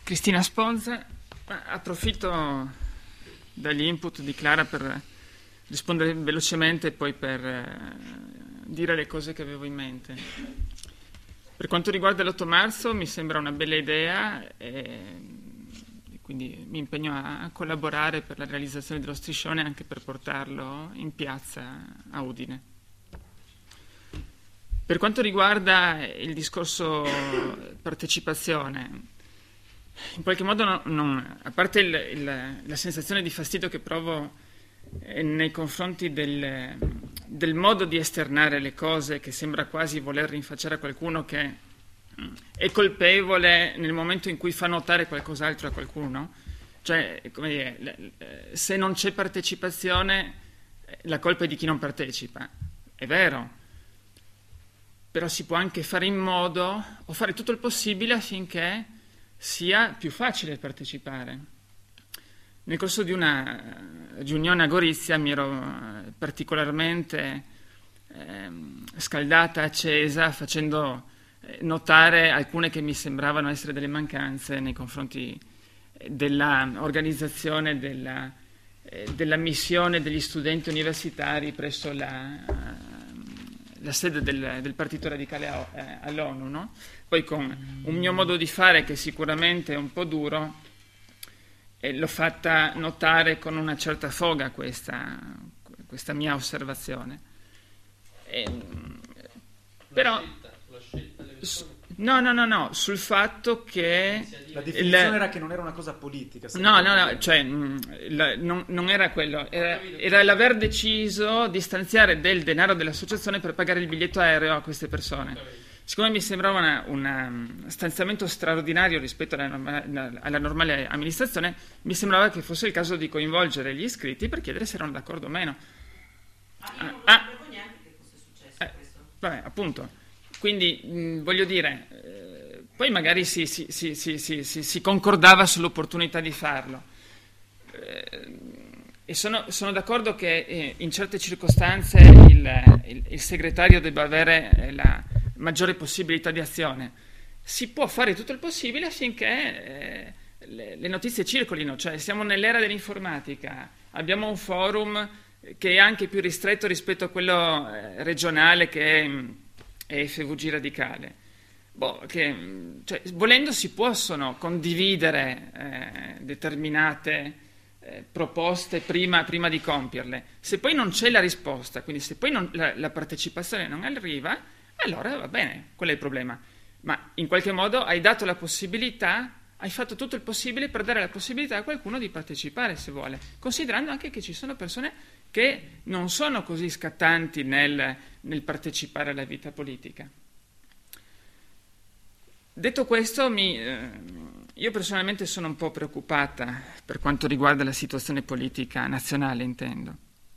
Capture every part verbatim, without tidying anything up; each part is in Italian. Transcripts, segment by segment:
Cristina Sponza. Approfitto dagli input di Clara per rispondere velocemente e poi per eh, dire le cose che avevo in mente. Per quanto riguarda l'otto marzo mi sembra una bella idea e quindi mi impegno a, a collaborare per la realizzazione dello striscione, anche per portarlo in piazza a Udine. Per quanto riguarda il discorso partecipazione, in qualche modo non, non, a parte il, il, la sensazione di fastidio che provo eh, nei confronti del, del modo di esternare le cose, che sembra quasi voler rinfacciare a qualcuno che è colpevole nel momento in cui fa notare qualcos'altro a qualcuno, cioè, come dire, se non c'è partecipazione la colpa è di chi non partecipa, è vero, però si può anche fare in modo o fare tutto il possibile affinché sia più facile partecipare. Nel corso di una riunione a Gorizia mi ero particolarmente eh, scaldata, accesa, facendo notare alcune che mi sembravano essere delle mancanze nei confronti dell'organizzazione della, eh, della missione degli studenti universitari presso la, la sede del, del Partito Radicale a, eh, all'ONU, no? Poi con un mio modo di fare che sicuramente è un po' duro, eh, l'ho fatta notare con una certa foga questa, questa mia osservazione. E, però no, no, no, no, sul fatto che la definizione era che non era una cosa politica. No, no, no, cioè la, non, non era quello, era, era l'aver deciso di stanziare del denaro dell'associazione per pagare il biglietto aereo a queste persone. Siccome mi sembrava una, una stanziamento straordinario rispetto alla, norma, alla normale amministrazione, mi sembrava che fosse il caso di coinvolgere gli iscritti per chiedere se erano d'accordo o meno. Ah, io non ah, sapevo neanche che fosse successo eh, questo. Vabbè, appunto. Quindi mh, voglio dire, eh, poi magari si, si, si, si, si, si, si concordava sull'opportunità di farlo. Eh, e sono, sono d'accordo che eh, in certe circostanze il, il, il segretario debba avere eh, la maggiore possibilità di azione. Si può fare tutto il possibile affinché eh, le, le notizie circolino, cioè siamo nell'era dell'informatica, abbiamo un forum che è anche più ristretto rispetto a quello eh, regionale che è, è F V G radicale. Boh, che, cioè, volendo si possono condividere eh, determinate eh, proposte prima, prima di compierle. Se poi non c'è la risposta, quindi se poi non, la, la partecipazione non arriva, allora va bene, quello è il problema. Ma in qualche modo hai dato la possibilità, hai fatto tutto il possibile per dare la possibilità a qualcuno di partecipare se vuole, considerando anche che ci sono persone che non sono così scattanti nel, nel partecipare alla vita politica. Detto questo, mi, eh, io personalmente sono un po' preoccupata per quanto riguarda la situazione politica nazionale, intendo.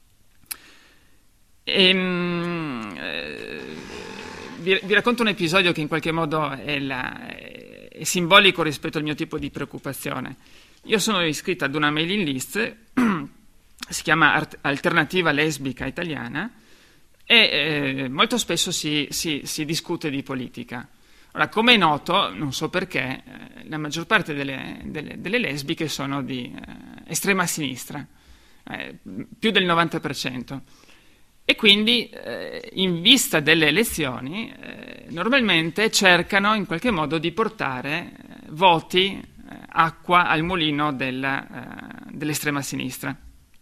E, eh, vi, vi racconto un episodio che in qualche modo è, la, è, è simbolico rispetto al mio tipo di preoccupazione. Io sono iscritta ad una mailing list, si chiama Art- Alternativa Lesbica Italiana, e eh, molto spesso si, si, si discute di politica. Ora, come è noto, non so perché, eh, la maggior parte delle, delle, delle lesbiche sono di eh, estrema sinistra, eh, più del novanta per cento. E quindi, eh, in vista delle elezioni, eh, normalmente cercano in qualche modo di portare eh, voti, eh, acqua al mulino della, eh, dell'estrema sinistra.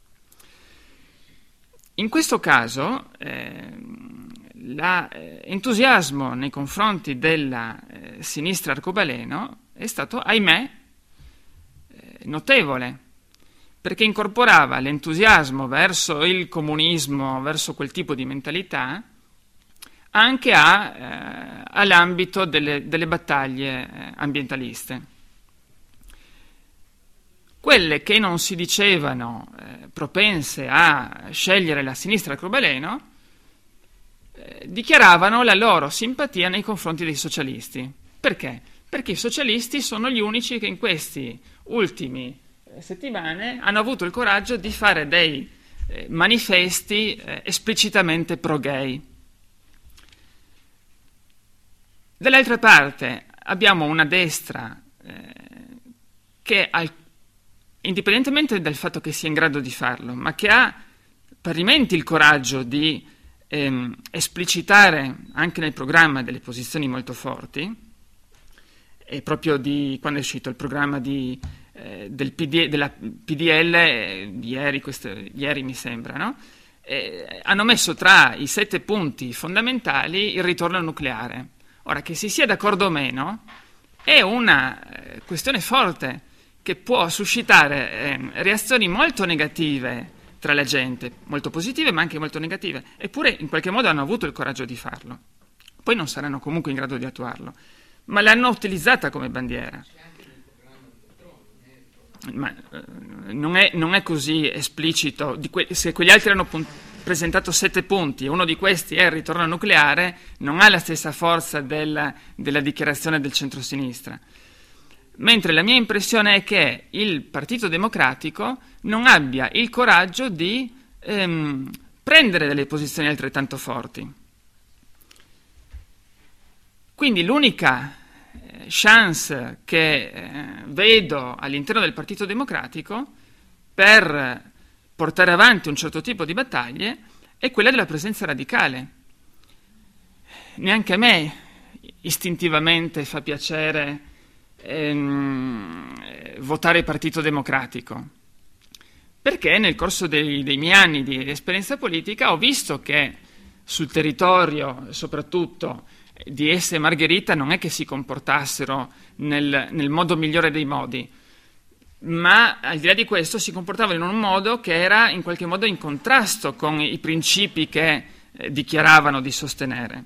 In questo caso, eh, l'entusiasmo nei confronti della eh, sinistra arcobaleno è stato, ahimè, eh, notevole, perché incorporava l'entusiasmo verso il comunismo, verso quel tipo di mentalità, anche a, eh, all'ambito delle, delle battaglie eh, ambientaliste. Quelle che non si dicevano eh, propense a scegliere la sinistra arcobaleno eh, dichiaravano la loro simpatia nei confronti dei socialisti. Perché? Perché i socialisti sono gli unici che in questi ultimi settimane hanno avuto il coraggio di fare dei eh, manifesti eh, esplicitamente pro-gay. Dall'altra parte abbiamo una destra eh, che, al, indipendentemente dal fatto che sia in grado di farlo, ma che ha parimenti il coraggio di ehm, esplicitare anche nel programma delle posizioni molto forti, e proprio di quando è uscito il programma di, eh, del P D, della P D L, eh, ieri, questo, ieri mi sembra, no? Eh, hanno messo tra i sette punti fondamentali il ritorno al nucleare. Ora, che si sia d'accordo o meno, è una eh, questione forte che può suscitare eh, reazioni molto negative tra la gente, molto positive ma anche molto negative, eppure in qualche modo hanno avuto il coraggio di farlo. Poi non saranno comunque in grado di attuarlo, ma l'hanno utilizzata come bandiera. Ma eh, non, è, non è così esplicito. Di que- se quegli altri hanno pun- presentato sette punti e uno di questi è il ritorno al nucleare, non ha la stessa forza del, della dichiarazione del centrosinistra. Mentre la mia impressione è che il Partito Democratico non abbia il coraggio di ehm, prendere delle posizioni altrettanto forti. Quindi l'unica eh, chance che eh, vedo all'interno del Partito Democratico per portare avanti un certo tipo di battaglie è quella della presenza radicale. Neanche a me istintivamente fa piacere ehm, votare il Partito Democratico, perché nel corso dei, dei miei anni di esperienza politica ho visto che sul territorio, soprattutto di Esse e Margherita, non è che si comportassero nel, nel modo migliore dei modi, ma al di là di questo si comportavano in un modo che era in qualche modo in contrasto con i principi che eh, dichiaravano di sostenere.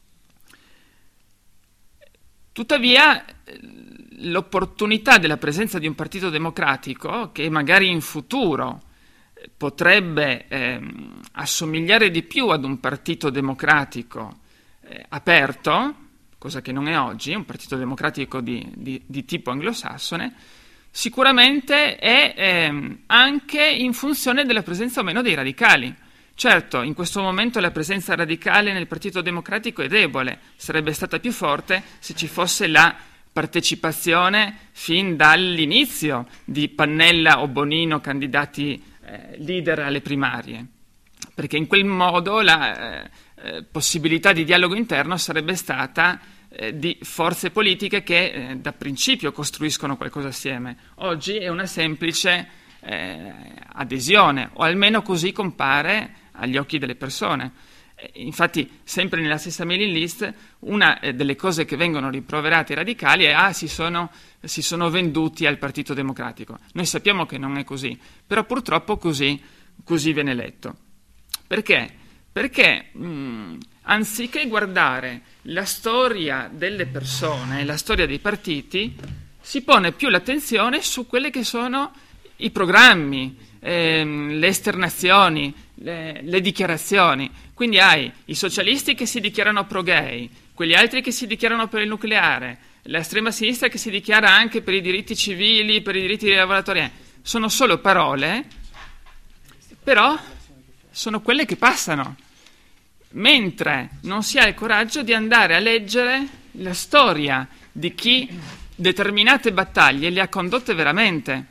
Tuttavia l'opportunità della presenza di un partito democratico che magari in futuro potrebbe eh, assomigliare di più ad un partito democratico eh, aperto, cosa che non è oggi, un partito democratico di, di, di tipo anglosassone, sicuramente è eh, anche in funzione della presenza o meno dei radicali. Certo, in questo momento la presenza radicale nel Partito Democratico è debole, sarebbe stata più forte se ci fosse la partecipazione fin dall'inizio di Pannella o Bonino, candidati eh, leader alle primarie, perché in quel modo la eh, possibilità di dialogo interno sarebbe stata eh, di forze politiche che eh, da principio costruiscono qualcosa assieme. Oggi è una semplice eh, adesione, o almeno così compare agli occhi delle persone. Infatti, sempre nella stessa mailing list, una delle cose che vengono rimproverate ai radicali è ah, si sono, si sono venduti al Partito Democratico. Noi sappiamo che non è così, però purtroppo così, così viene letto. Perché? Perché mh, anziché guardare la storia delle persone, la storia dei partiti, si pone più l'attenzione su quelle che sono i programmi, ehm, le esternazioni, le, le dichiarazioni. Quindi hai i socialisti che si dichiarano pro-gay, quegli altri che si dichiarano per il nucleare, l'estrema sinistra che si dichiara anche per i diritti civili, per i diritti dei lavoratori. Sono solo parole, però sono quelle che passano, mentre non si ha il coraggio di andare a leggere la storia di chi determinate battaglie le ha condotte veramente.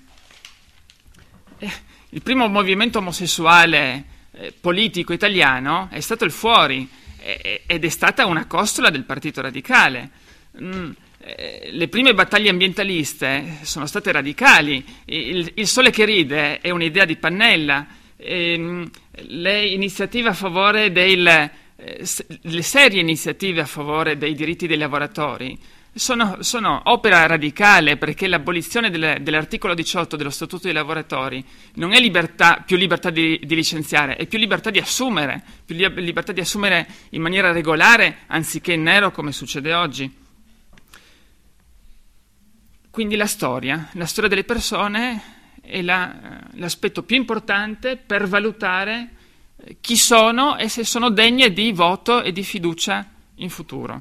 Il primo movimento omosessuale eh, politico italiano è stato il Fuori eh, ed è stata una costola del Partito Radicale. Mm, eh, le prime battaglie ambientaliste sono state radicali. Il, il Sole che ride è un'idea di Pannella. Eh, le iniziative a favore del, eh, le serie iniziative a favore dei diritti dei lavoratori Sono, sono opera radicale, perché l'abolizione del, dell'articolo diciotto dello Statuto dei lavoratori non è libertà, più libertà di, di licenziare, è più libertà di assumere, più li, libertà di assumere in maniera regolare anziché in nero come succede oggi. Quindi la storia, la storia delle persone è la, l'aspetto più importante per valutare chi sono e se sono degne di voto e di fiducia in futuro.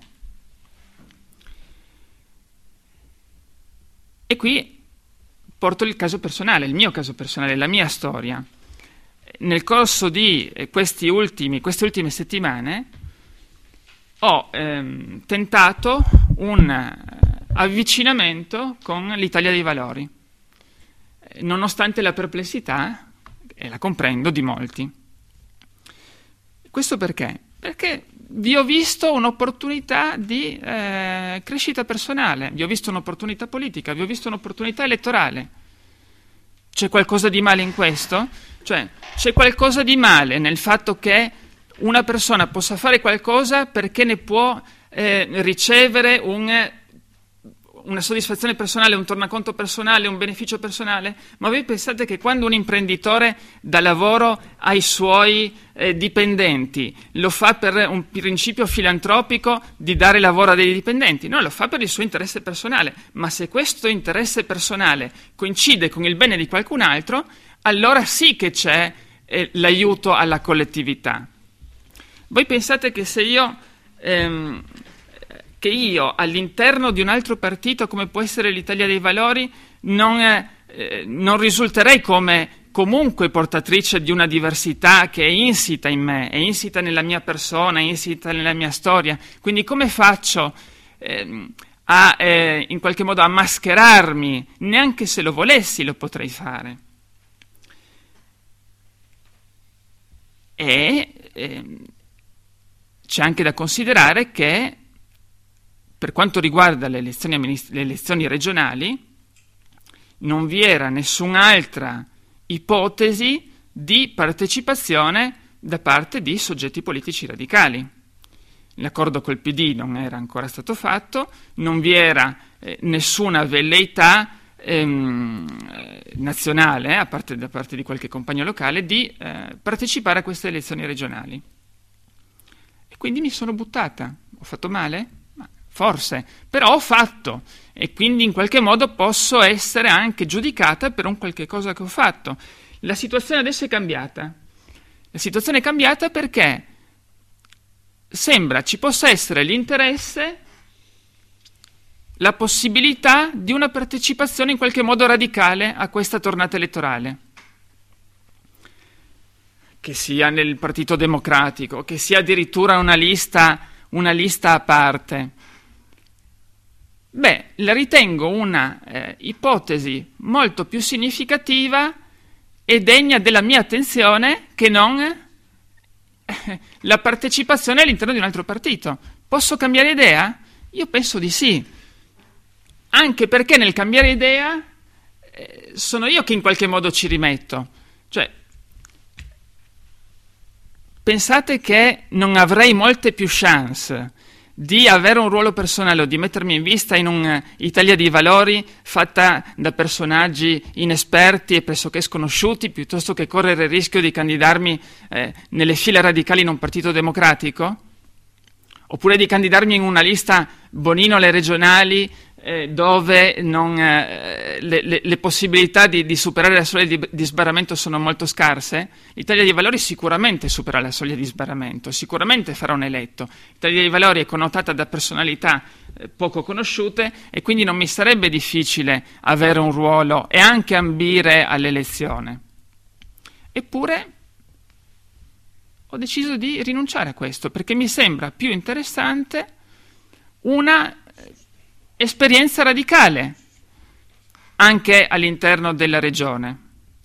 E qui porto il caso personale, il mio caso personale, la mia storia. Nel corso di questi ultimi, queste ultime settimane ho ehm, tentato un avvicinamento con l'Italia dei Valori. nonostante la perplessità, e la comprendo, di molti. Questo perché? Perché vi ho visto un'opportunità di eh, crescita personale, vi ho visto un'opportunità politica, vi ho visto un'opportunità elettorale. C'è qualcosa di male in questo? Cioè, c'è qualcosa di male nel fatto che una persona possa fare qualcosa perché ne può eh, ricevere un, una soddisfazione personale, un tornaconto personale, un beneficio personale? Ma voi pensate che quando un imprenditore dà lavoro ai suoi eh, dipendenti lo fa per un principio filantropico di dare lavoro a dei dipendenti? No, lo fa per il suo interesse personale. Ma se questo interesse personale coincide con il bene di qualcun altro, allora sì che c'è eh, l'aiuto alla collettività. Voi pensate che se io, ehm, che io all'interno di un altro partito come può essere l'Italia dei Valori non, eh, non risulterei come comunque portatrice di una diversità che è insita in me, è insita nella mia persona, è insita nella mia storia? Quindi come faccio ehm, a eh, in qualche modo a mascherarmi? Neanche se lo volessi lo potrei fare. E ehm, c'è anche da considerare che per quanto riguarda le elezioni, amminist- le elezioni regionali non vi era nessun'altra ipotesi di partecipazione da parte di soggetti politici radicali. L'accordo col P D non era ancora stato fatto, non vi era eh, nessuna velleità ehm, nazionale, a parte da parte di qualche compagno locale, di eh, partecipare a queste elezioni regionali. E quindi mi sono buttata. Ho fatto male? Ma forse, però ho fatto, e quindi in qualche modo posso essere anche giudicata per un qualche cosa che ho fatto. La situazione adesso è cambiata. La situazione è cambiata perché sembra ci possa essere l'interesse, la possibilità di una partecipazione in qualche modo radicale a questa tornata elettorale. Che sia nel Partito Democratico, che sia addirittura una lista, una lista a parte. Beh, la ritengo una eh, ipotesi molto più significativa e degna della mia attenzione che non eh, la partecipazione all'interno di un altro partito. Posso cambiare idea? Io penso di sì. Anche perché nel cambiare idea eh, sono io che in qualche modo ci rimetto. Cioè, pensate che non avrei molte più chance di avere un ruolo personale o di mettermi in vista in un'Italia dei Valori fatta da personaggi inesperti e pressoché sconosciuti, piuttosto che correre il rischio di candidarmi eh, nelle file radicali in un partito democratico? Oppure di candidarmi in una lista Bonino alle regionali eh, dove non, eh, le, le, le possibilità di, di superare la soglia di, di sbarramento sono molto scarse? L'Italia dei Valori sicuramente supera la soglia di sbarramento, sicuramente farà un eletto. L'Italia dei Valori è connotata da personalità eh, poco conosciute e quindi non mi sarebbe difficile avere un ruolo e anche ambire all'elezione. Eppure ho deciso di rinunciare a questo perché mi sembra più interessante una esperienza radicale anche all'interno della regione.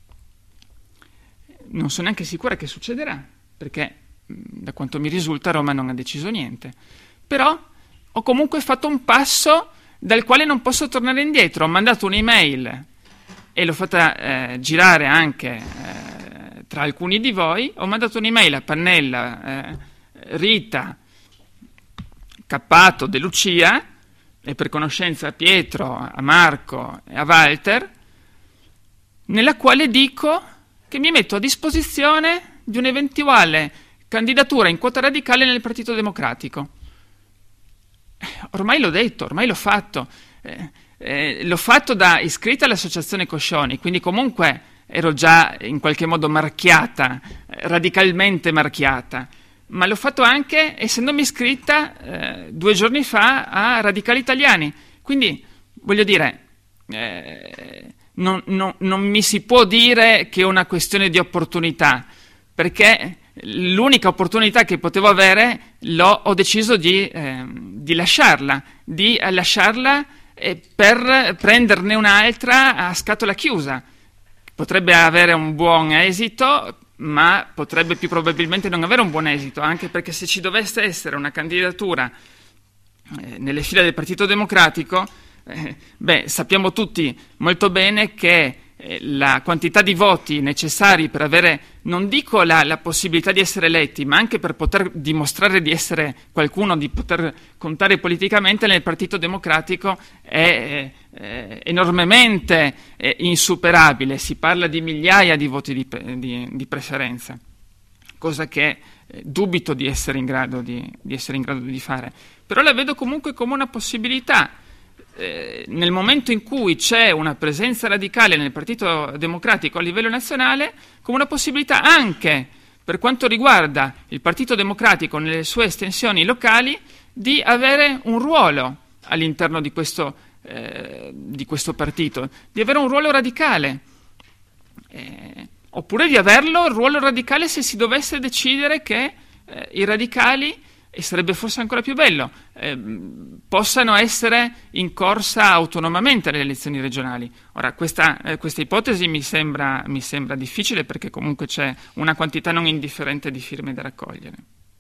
Non sono neanche sicura che succederà, perché da quanto mi risulta Roma non ha deciso niente. Però ho comunque fatto un passo dal quale non posso tornare indietro. Ho mandato un'email e l'ho fatta eh, girare anche eh, tra alcuni di voi. Ho mandato un'email a Pannella, eh, Rita, Cappato, De Lucia, e per conoscenza a Pietro, a Marco e a Walter, nella quale dico che mi metto a disposizione di un'eventuale candidatura in quota radicale nel Partito Democratico. Ormai l'ho detto, ormai l'ho fatto. Eh, eh, l'ho fatto da iscritta all'Associazione Coscioni, quindi comunque ero già in qualche modo marchiata, eh, radicalmente marchiata. Ma l'ho fatto anche essendomi iscritta eh, due giorni fa a Radicali Italiani. Quindi, voglio dire, eh, non, non, non mi si può dire che è una questione di opportunità, perché l'unica opportunità che potevo avere l'ho, ho deciso di, eh, di lasciarla, di lasciarla eh, per prenderne un'altra a scatola chiusa. potrebbe avere un buon esito, ma potrebbe più probabilmente non avere un buon esito, anche perché se ci dovesse essere una candidatura eh, nelle file del Partito Democratico, eh, beh, sappiamo tutti molto bene che eh, la quantità di voti necessari per avere, non dico la, la possibilità di essere eletti, ma anche per poter dimostrare di essere qualcuno, di poter contare politicamente nel Partito Democratico è eh, enormemente eh, insuperabile. Si parla di migliaia di voti di, di, di preferenza, cosa che eh, dubito di essere in grado di, di essere in grado di fare. Però la vedo comunque come una possibilità. Eh, nel momento in cui c'è una presenza radicale nel Partito Democratico a livello nazionale, come una possibilità anche per quanto riguarda il Partito Democratico nelle sue estensioni locali di avere un ruolo all'interno di questo, eh, di questo partito, di avere un ruolo radicale, eh, oppure di averlo il ruolo radicale se si dovesse decidere che eh, i radicali, e sarebbe forse ancora più bello, eh, possano essere in corsa autonomamente alle elezioni regionali. Ora, questa, eh, questa ipotesi mi sembra, mi sembra difficile, perché comunque c'è una quantità non indifferente di firme da raccogliere.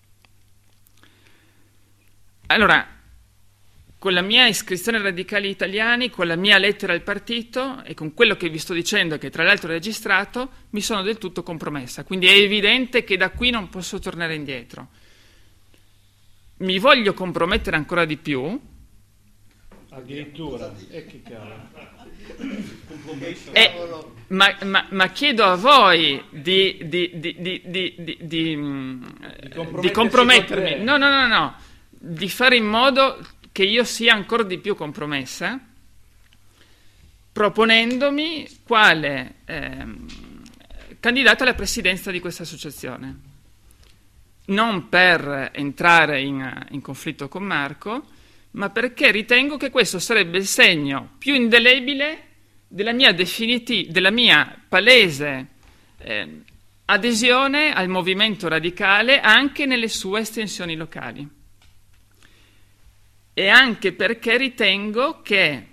Allora, con la mia iscrizione ai Radicali Italiani, con la mia lettera al partito e con quello che vi sto dicendo, che tra l'altro è registrato, mi sono del tutto compromessa. Quindi è evidente che da qui non posso tornare indietro. Mi voglio compromettere ancora di più. Addirittura, e che cavolo. Eh, ma, ma, ma chiedo a voi di, di, di, di, di, di, di, di compromettermi. No, no, no, no. Di fare in modo che io sia ancora di più compromessa, proponendomi quale eh, candidato alla presidenza di questa associazione. Non per entrare in, in conflitto con Marco, ma perché ritengo che questo sarebbe il segno più indelebile della mia, definiti- della mia palese eh, adesione al movimento radicale anche nelle sue estensioni locali. E anche perché ritengo che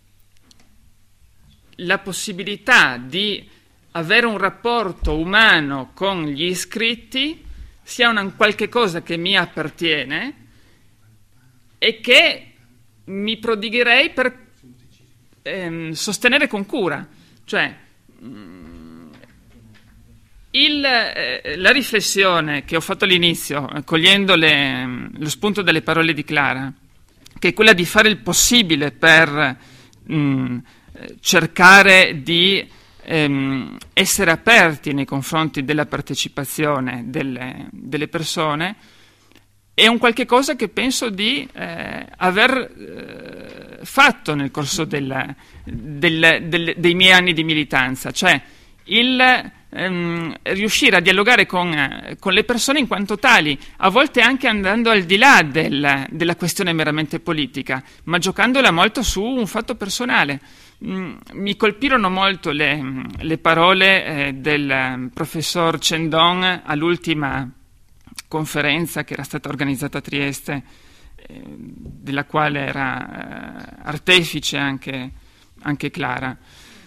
la possibilità di avere un rapporto umano con gli iscritti sia una qualche cosa che mi appartiene e che mi prodigherei per ehm, sostenere con cura. Cioè, mh, il, eh, la riflessione che ho fatto all'inizio, eh, cogliendo le, lo spunto delle parole di Clara, che è quella di fare il possibile per mh, cercare di ehm, essere aperti nei confronti della partecipazione delle, delle persone, è un qualche cosa che penso di eh, aver eh, fatto nel corso del, del, del, dei miei anni di militanza, cioè il ehm, riuscire a dialogare con, eh, con le persone in quanto tali, a volte anche andando al di là del, della questione meramente politica, ma giocandola molto su un fatto personale. Mm, mi colpirono molto le, le parole eh, del eh, professor Cendon all'ultima conferenza che era stata organizzata a Trieste, eh, della quale era eh, artefice anche, anche Clara.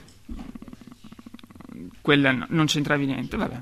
Quella no, non c'entravi niente, vabbè.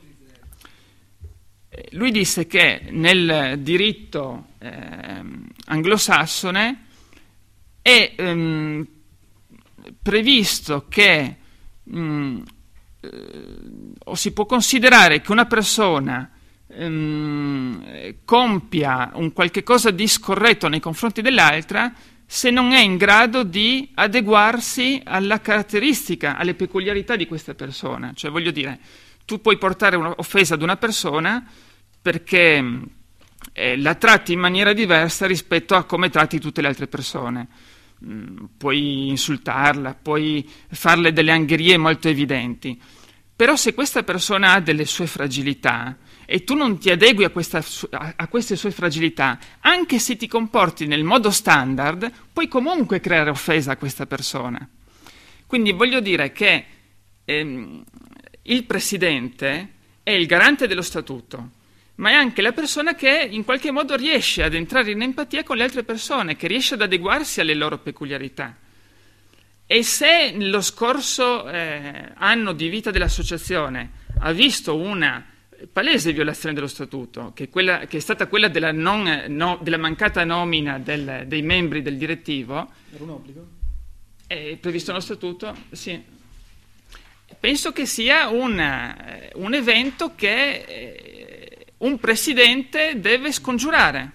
Lui disse che nel diritto eh, anglosassone è ehm, previsto che mh, eh, o si può considerare che una persona ehm, compia un qualche cosa di scorretto nei confronti dell'altra se non è in grado di adeguarsi alla caratteristica, alle peculiarità di questa persona. Cioè, voglio dire, tu puoi portare un'offesa ad una persona perché eh, la tratti in maniera diversa rispetto a come tratti tutte le altre persone. Mm, puoi insultarla, puoi farle delle angherie molto evidenti, però se questa persona ha delle sue fragilità e tu non ti adegui a, questa, a, a queste sue fragilità, anche se ti comporti nel modo standard, puoi comunque creare offesa a questa persona. Quindi voglio dire che ehm, il presidente è il garante dello statuto, ma è anche la persona che in qualche modo riesce ad entrare in empatia con le altre persone, che riesce ad adeguarsi alle loro peculiarità. e se lo scorso eh, anno di vita dell'associazione ha visto una palese violazione dello statuto, che è, quella, che è stata quella della, non, no, della mancata nomina del, dei membri del direttivo, era un obbligo? È previsto nello statuto, sì. Penso che sia un, un evento che eh, un presidente deve scongiurare,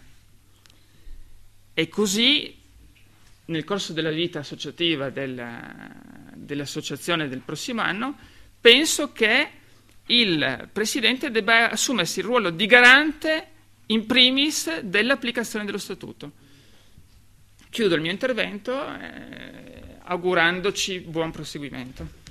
e così nel corso della vita associativa del, dell'associazione del prossimo anno penso che il Presidente debba assumersi il ruolo di garante in primis dell'applicazione dello Statuto. Chiudo il mio intervento eh, augurandoci buon proseguimento.